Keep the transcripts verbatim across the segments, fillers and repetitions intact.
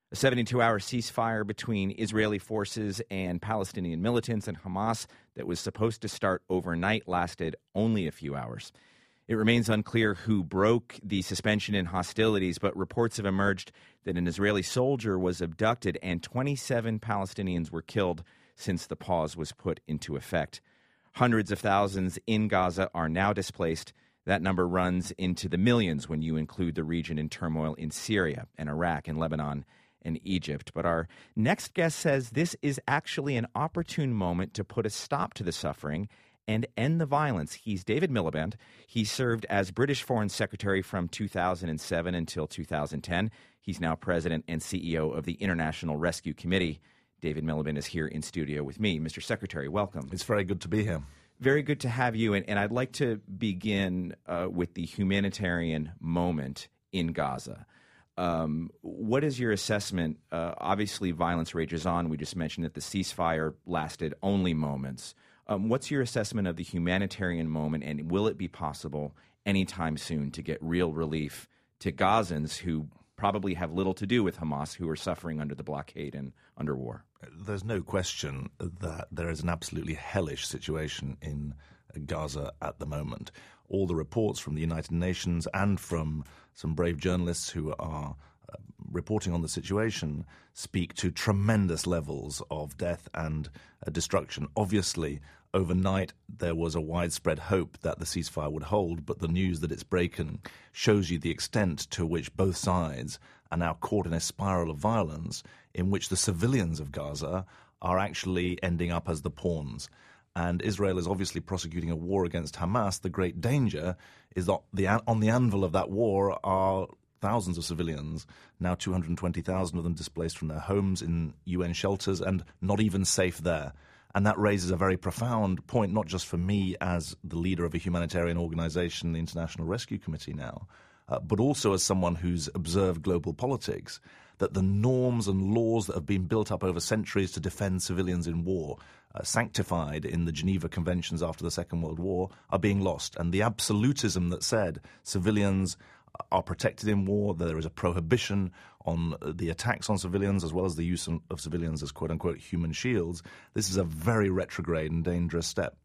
A seventy-two hour ceasefire between Israeli forces and Palestinian militants and Hamas that was supposed to start overnight lasted only a few hours. It remains unclear who broke the suspension in hostilities, but reports have emerged that an Israeli soldier was abducted and twenty-seven Palestinians were killed since the pause was put into effect. Hundreds of thousands in Gaza are now displaced. That number runs into the millions when you include the region in turmoil in Syria and Iraq and Lebanon and Egypt. But our next guest says this is actually an opportune moment to put a stop to the suffering and end the violence. He's David Miliband. He served as British Foreign Secretary from two thousand seven until two thousand ten. He's now president and C E O of the International Rescue Committee. David Miliband is here in studio with me. Mister Secretary, welcome. It's very good to be here. Very good to have you. And, and I'd like to begin uh, with the humanitarian moment in Gaza. Um, what is your assessment? Uh, obviously, violence rages on. We just mentioned that the ceasefire lasted only moments. Um, what's your assessment of the humanitarian moment, and will it be possible anytime soon to get real relief to Gazans who probably have little to do with Hamas, who are suffering under the blockade and under war? There's no question that there is an absolutely hellish situation in Gaza at the moment. All the reports from the United Nations and from some brave journalists who are uh, reporting on the situation speak to tremendous levels of death and uh, destruction. Obviously, overnight there was a widespread hope that the ceasefire would hold, but the news that it's broken shows you the extent to which both sides are now caught in a spiral of violence in which the civilians of Gaza are actually ending up as the pawns. And Israel is obviously prosecuting a war against Hamas. The great danger is that the, on the anvil of that war are thousands of civilians, now two hundred twenty thousand of them displaced from their homes in U N shelters and not even safe there. And that raises a very profound point, not just for me as the leader of a humanitarian organization, the International Rescue Committee now, uh, but also as someone who's observed global politics, that the norms and laws that have been built up over centuries to defend civilians in war, uh, sanctified in the Geneva Conventions after the Second World War, are being lost. And the absolutism that said civilians are protected in war, there is a prohibition on the attacks on civilians as well as the use of civilians as quote-unquote human shields, this is a very retrograde and dangerous step.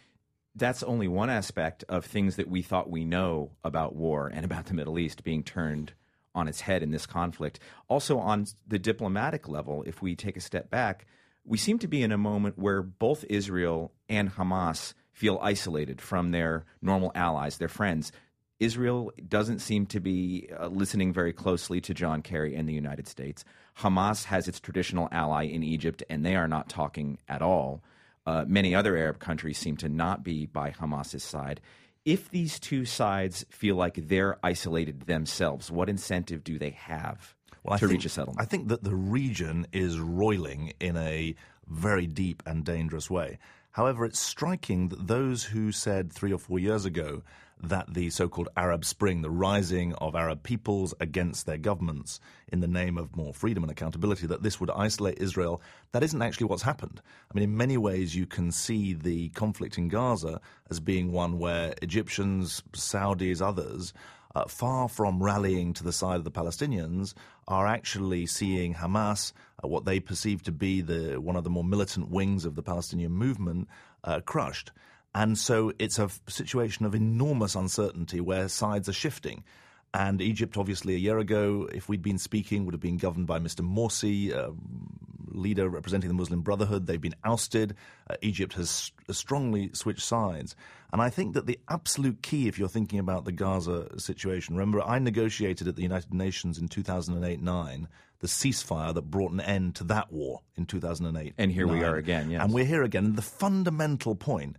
That's only one aspect of things that we thought we know about war and about the Middle East being turned on its head in this conflict. Also on the diplomatic level, if we take a step back, we seem to be in a moment where both Israel and Hamas feel isolated from their normal allies, their friends. Israel doesn't seem to be uh, listening very closely to John Kerry and the United States. Hamas has its traditional ally in Egypt, and they are not talking at all. Uh, many other Arab countries seem to not be by Hamas's side. If these two sides feel like they're isolated themselves, what incentive do they have well, to think, reach a settlement? I think that the region is roiling in a very deep and dangerous way. However, it's striking that those who said three or four years ago that the so-called Arab Spring, the rising of Arab peoples against their governments in the name of more freedom and accountability, that this would isolate Israel, that isn't actually what's happened. I mean, in many ways, you can see the conflict in Gaza as being one where Egyptians, Saudis, others, uh, far from rallying to the side of the Palestinians, are actually seeing Hamas, uh, what they perceive to be the one of the more militant wings of the Palestinian movement, uh, crushed. And so it's a situation of enormous uncertainty where sides are shifting. And Egypt, obviously, a year ago, if we'd been speaking, would have been governed by Mister Morsi, uh, leader representing the Muslim Brotherhood. They've been ousted. Uh, Egypt has strongly switched sides. And I think that the absolute key, if you're thinking about the Gaza situation, remember, I negotiated at the United Nations in two thousand eight nine the ceasefire that brought an end to that war in two thousand eight. And here we are again, yes. And we're here again. And the fundamental point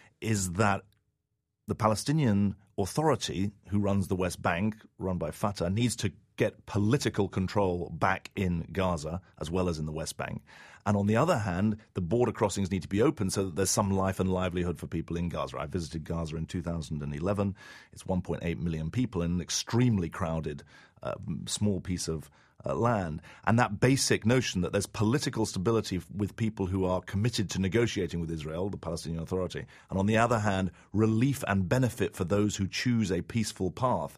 is that the Palestinian Authority, who runs the West Bank, run by Fatah, needs to get political control back in Gaza as well as in the West Bank. And on the other hand, the border crossings need to be open so that there's some life and livelihood for people in Gaza. I visited Gaza in two thousand eleven. It's one point eight million people in an extremely crowded, uh, small piece of Uh, land. And that basic notion that there's political stability f- with people who are committed to negotiating with Israel, the Palestinian Authority, and on the other hand, relief and benefit for those who choose a peaceful path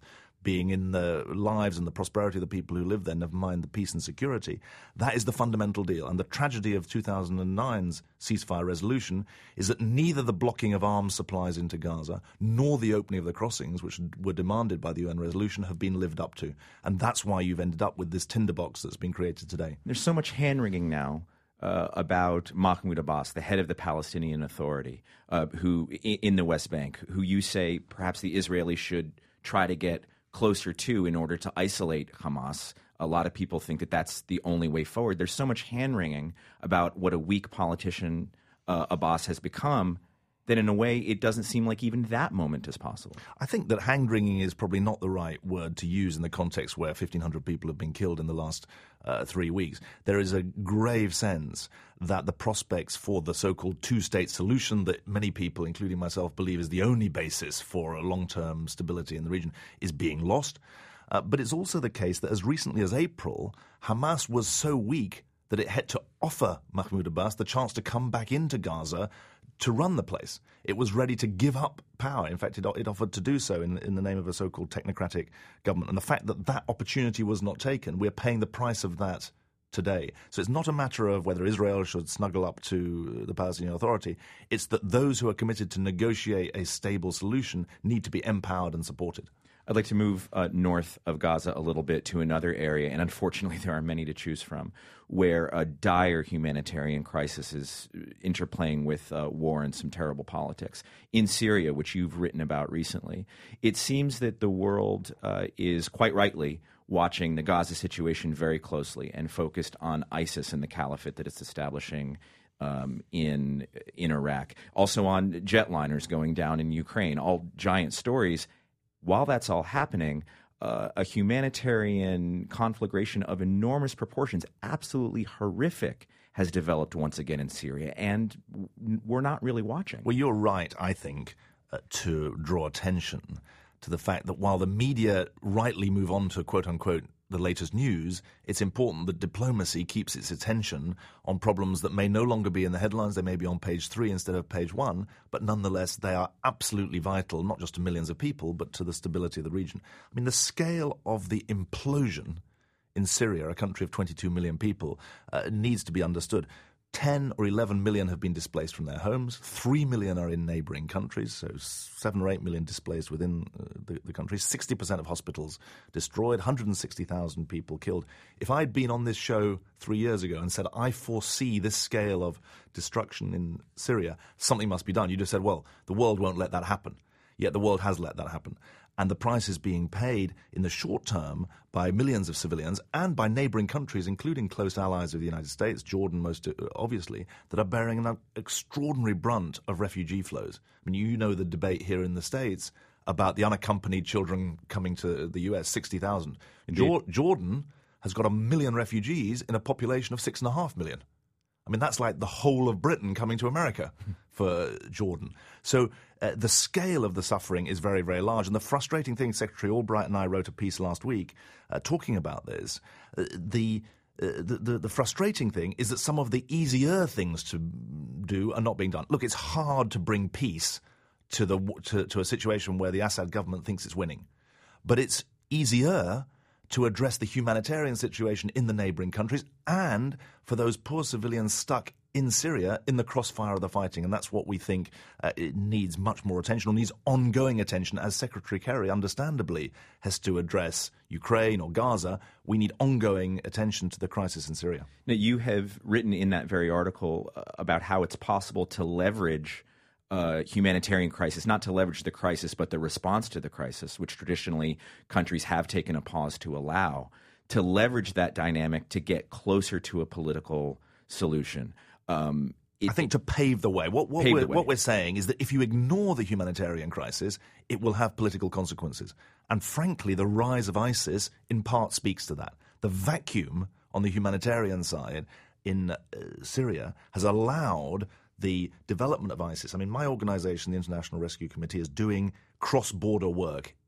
being in the lives and the prosperity of the people who live there, never mind the peace and security. That is the fundamental deal. And the tragedy of two thousand nine's ceasefire resolution is that neither the blocking of arms supplies into Gaza nor the opening of the crossings, which were demanded by the U N resolution, have been lived up to. And that's why you've ended up with this tinderbox that's been created today. There's so much hand-wringing now Uh, about Mahmoud Abbas, the head of the Palestinian Authority, uh, who in, in the West Bank, who you say perhaps the Israelis should try to get closer to in order to isolate Hamas. A lot of people think that that's the only way forward. There's so much hand-wringing about what a weak politician uh, Abbas has become that in a way it doesn't seem like even that moment is possible. I think that hand-wringing is probably not the right word to use in the context where fifteen hundred people have been killed in the last uh, three weeks. There is a grave sense that the prospects for the so-called two-state solution that many people, including myself, believe is the only basis for a long-term stability in the region is being lost. Uh, but it's also the case that as recently as April, Hamas was so weak that it had to offer Mahmoud Abbas the chance to come back into Gaza to run the place. It was ready to give up power. In fact, it, it offered to do so in, in the name of a so-called technocratic government. And the fact that that opportunity was not taken, we're paying the price of that today. So it's not a matter of whether Israel should snuggle up to the Palestinian Authority. It's that those who are committed to negotiate a stable solution need to be empowered and supported. I'd like to move uh, north of Gaza a little bit to another area, and unfortunately there are many to choose from, where a dire humanitarian crisis is interplaying with uh, war and some terrible politics. In Syria, which you've written about recently, it seems that the world uh, is quite rightly watching the Gaza situation very closely and focused on ISIS and the caliphate that it's establishing Um, in in Iraq. Also on jetliners going down in Ukraine, all giant stories. While that's all happening, uh, a humanitarian conflagration of enormous proportions, absolutely horrific, has developed once again in Syria, and we're not really watching. Well, you're right, I think, uh, to draw attention to the fact that while the media rightly move on to, quote-unquote, the latest news, it's important that diplomacy keeps its attention on problems that may no longer be in the headlines. They may be on page three instead of page one, but nonetheless they are absolutely vital, not just to millions of people, but to the stability of the region. I mean, the scale of the implosion in Syria, a country of twenty-two million people, uh, needs to be understood. ten or eleven million have been displaced from their homes. three million are in neighboring countries, so seven or eight million displaced within uh, the, the country. sixty percent of hospitals destroyed, one hundred sixty thousand people killed. If I'd been on this show three years ago and said, I foresee this scale of destruction in Syria, something must be done, you'd have said, well, the world won't let that happen. Yet the world has let that happen. And the price is being paid in the short term by millions of civilians and by neighboring countries, including close allies of the United States, Jordan most obviously, that are bearing an extraordinary brunt of refugee flows. I mean, you know the debate here in the States about the unaccompanied children coming to the U S, sixty thousand. Jor- Jordan has got a million refugees in a population of six and a half million. I mean, that's like the whole of Britain coming to America for Jordan. So uh, the scale of the suffering is very, very large. And the frustrating thing, Secretary Albright and I wrote a piece last week uh, talking about this. Uh, the, uh, the, the the frustrating thing is that some of the easier things to do are not being done. Look, it's hard to bring peace to the to, to a situation where the Assad government thinks it's winning. But it's easier to address the humanitarian situation in the neighboring countries and for those poor civilians stuck in Syria in the crossfire of the fighting. And that's what we think uh, it needs much more attention, or needs ongoing attention, as Secretary Kerry understandably has to address Ukraine or Gaza. We need ongoing attention to the crisis in Syria. Now, you have written in that very article uh, about how it's possible to leverage Uh, humanitarian crisis, not to leverage the crisis, but the response to the crisis, which traditionally countries have taken a pause to allow, to leverage that dynamic to get closer to a political solution. Um, it, I think to pave the way. What, what, pave we're, the way. what we're saying is that if you ignore the humanitarian crisis, it will have political consequences. And frankly, the rise of ISIS in part speaks to that. The vacuum on the humanitarian side in uh, Syria has allowed the development of ISIS. I mean, my organization, the International Rescue Committee, is doing cross-border work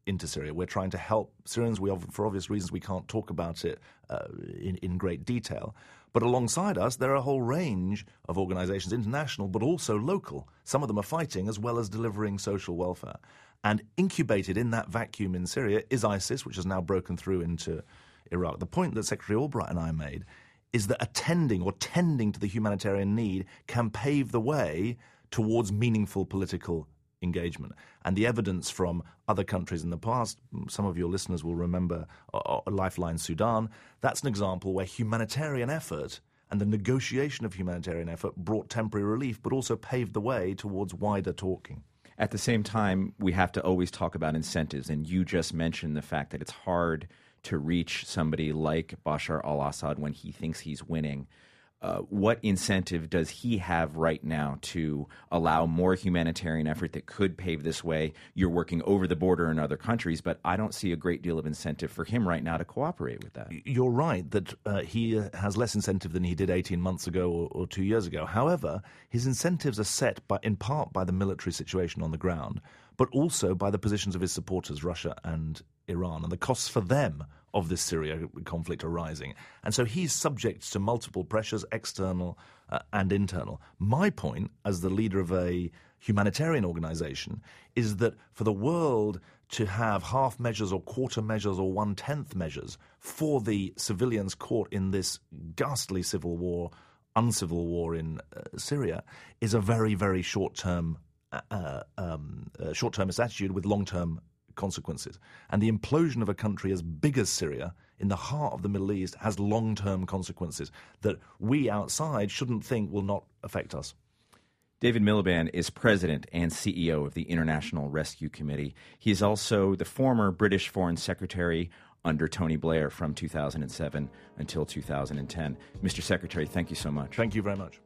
into Syria. We're trying to help Syrians. We, for obvious reasons, we can't talk about it uh, in, in great detail. But alongside us, there are a whole range of organizations, international but also local. Some of them are fighting as well as delivering social welfare. And incubated in that vacuum in Syria is ISIS, which has now broken through into Iraq. The point that Secretary Albright and I made is that attending or tending to the humanitarian need can pave the way towards meaningful political engagement. And the evidence from other countries in the past, some of your listeners will remember uh, Lifeline Sudan, that's an example where humanitarian effort and the negotiation of humanitarian effort brought temporary relief, but also paved the way towards wider talking. At the same time, we have to always talk about incentives, and you just mentioned the fact that it's hard to reach somebody like Bashar al-Assad when he thinks he's winning. Uh, what incentive does he have right now to allow more humanitarian effort that could pave this way? You're working over the border in other countries, but I don't see a great deal of incentive for him right now to cooperate with that. You're right that uh, he has less incentive than he did eighteen months ago or, or two years ago. However, his incentives are set by, in part by the military situation on the ground, but also by the positions of his supporters, Russia and Iran, and the costs for them of this Syria conflict are rising. And so he's subject to multiple pressures, external uh, and internal. My point, as the leader of a humanitarian organization, is that for the world to have half measures or quarter measures or one-tenth measures for the civilians caught in this ghastly civil war, uncivil war in uh, Syria, is a very, very short-term, uh, um, uh, short-termist attitude with long-term consequences. And the implosion of a country as big as Syria in the heart of the Middle East has long-term consequences that we outside shouldn't think will not affect us. David Miliband is president and C E O of the International Rescue Committee. He is also the former British Foreign Secretary under Tony Blair from two thousand seven until two thousand ten. Mister Secretary, thank you so much. Thank you very much.